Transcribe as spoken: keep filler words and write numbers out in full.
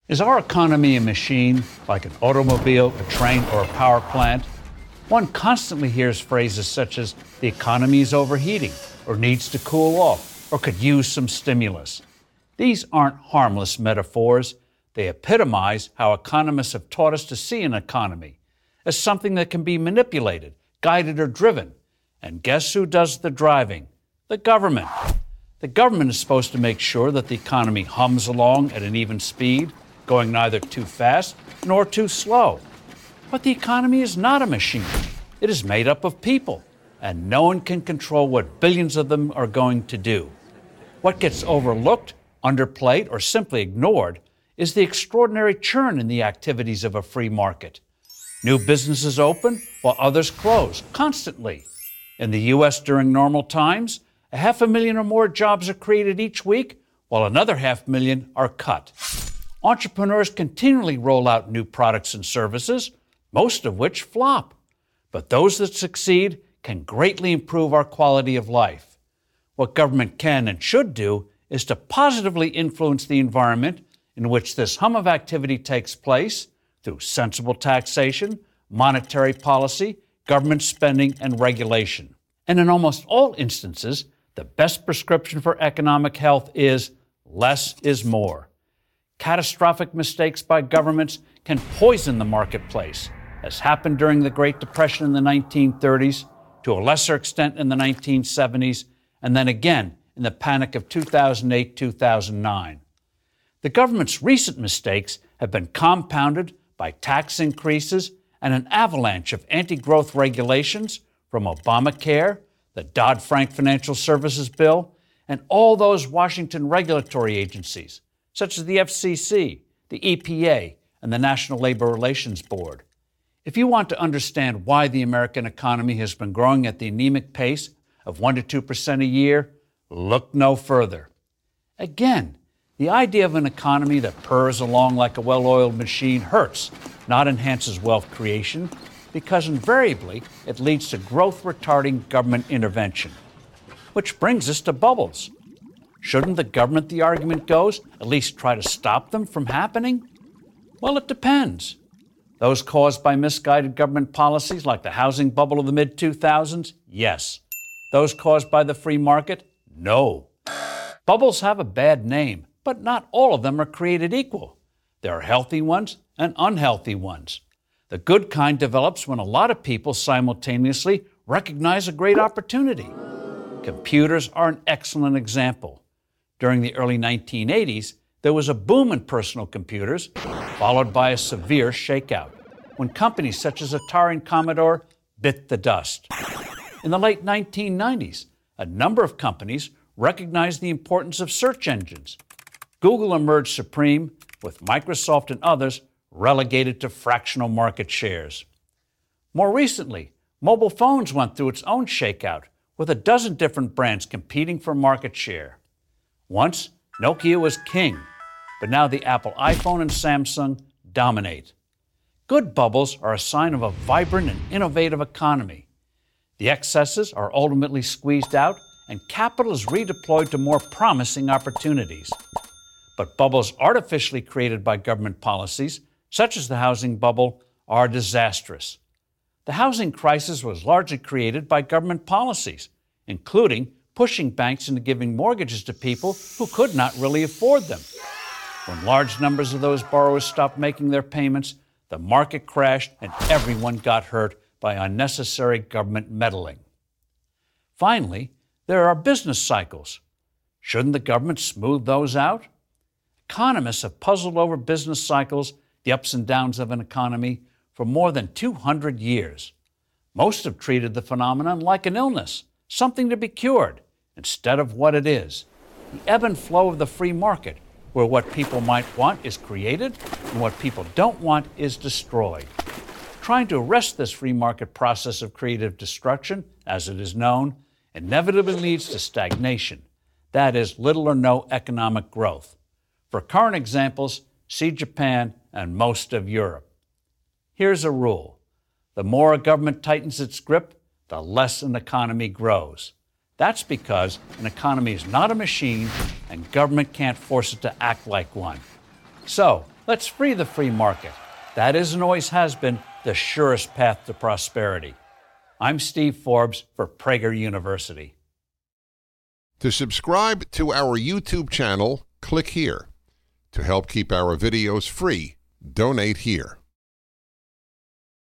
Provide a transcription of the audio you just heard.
Is our economy a machine, like an automobile, a train, or a power plant? One constantly hears phrases such as the economy is overheating, or needs to cool off, or could use some stimulus. These aren't harmless metaphors. They epitomize how economists have taught us to see an economy as something that can be manipulated, guided, or driven. And guess who does the driving? The government. The government is supposed to make sure that the economy hums along at an even speed, going neither too fast nor too slow. But the economy is not a machine. It is made up of people, and no one can control what billions of them are going to do. What gets overlooked, underplayed, or simply ignored is the extraordinary churn in the activities of a free market. New businesses open while others close constantly. In the U S during normal times, a half a million or more jobs are created each week, while another half million are cut. Entrepreneurs continually roll out new products and services, most of which flop. But those that succeed can greatly improve our quality of life. What government can and should do is to positively influence the environment in which this hum of activity takes place through sensible taxation, monetary policy, government spending, and regulation. And in almost all instances, the best prescription for economic health is less is more. Catastrophic mistakes by governments can poison the marketplace, as happened during the Great Depression in the nineteen thirties, to a lesser extent in the nineteen seventies, and then again in the panic of two thousand eight to two thousand nine. The government's recent mistakes have been compounded by tax increases and an avalanche of anti-growth regulations from Obamacare, the Dodd-Frank Financial Services Bill, and all those Washington regulatory agencies, such as the F C C, the E P A, and the National Labor Relations Board. If you want to understand why the American economy has been growing at the anemic pace of one to two percent a year, look no further. Again, the idea of an economy that purrs along like a well-oiled machine hurts, not enhances wealth creation, because invariably it leads to growth-retarding government intervention. Which brings us to bubbles. Shouldn't the government, the argument goes, at least try to stop them from happening? Well, it depends. Those caused by misguided government policies like the housing bubble of the mid two thousands? Yes. Those caused by the free market? No. Bubbles have a bad name, but not all of them are created equal. There are healthy ones and unhealthy ones. The good kind develops when a lot of people simultaneously recognize a great opportunity. Computers are an excellent example. During the early nineteen eighties, there was a boom in personal computers, followed by a severe shakeout, when companies such as Atari and Commodore bit the dust. In the late nineteen nineties, a number of companies recognized the importance of search engines. Google emerged supreme, with Microsoft and others relegated to fractional market shares. More recently, mobile phones went through its own shakeout, with a dozen different brands competing for market share. Once, Nokia was king, but now the Apple iPhone and Samsung dominate. Good bubbles are a sign of a vibrant and innovative economy. The excesses are ultimately squeezed out, and capital is redeployed to more promising opportunities. But bubbles artificially created by government policies, such as the housing bubble, are disastrous. The housing crisis was largely created by government policies, including pushing banks into giving mortgages to people who could not really afford them. When large numbers of those borrowers stopped making their payments, the market crashed and everyone got hurt by unnecessary government meddling. Finally, there are business cycles. Shouldn't the government smooth those out? Economists have puzzled over business cycles, the ups and downs of an economy, for more than two hundred years. Most have treated the phenomenon like an illness, something to be cured, instead of what it is, the ebb and flow of the free market, where what people might want is created and what people don't want is destroyed. Trying to arrest this free market process of creative destruction, as it is known, inevitably leads to stagnation, that is, little or no economic growth. For current examples, see Japan and most of Europe. Here's a rule. The more a government tightens its grip, the less an economy grows. That's because an economy is not a machine and government can't force it to act like one. So, Let's free the free market. That is and always has been the surest path to prosperity. I'm Steve Forbes for Prager University. To subscribe to our YouTube channel, click here. To help keep our videos free, donate here.